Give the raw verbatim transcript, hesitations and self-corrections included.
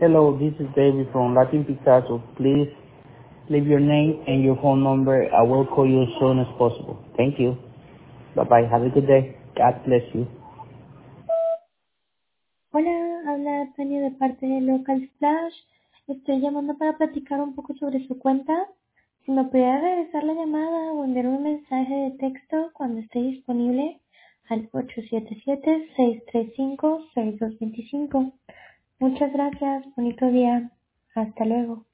Hello, this is David from Latin Picasso. Please leave your name and your phone number. I will call you as soon as possible. Thank you. Bye-bye. Have a good day. God bless you. Hola, habla Tania de parte de Local Splash. Estoy llamando para platicar un poco sobre su cuenta. Si me pudiera regresar la llamada o enviar un mensaje de texto cuando esté disponible al ocho siete siete, seis tres cinco, seis dos dos cinco. Muchas gracias. Bonito día. Hasta luego.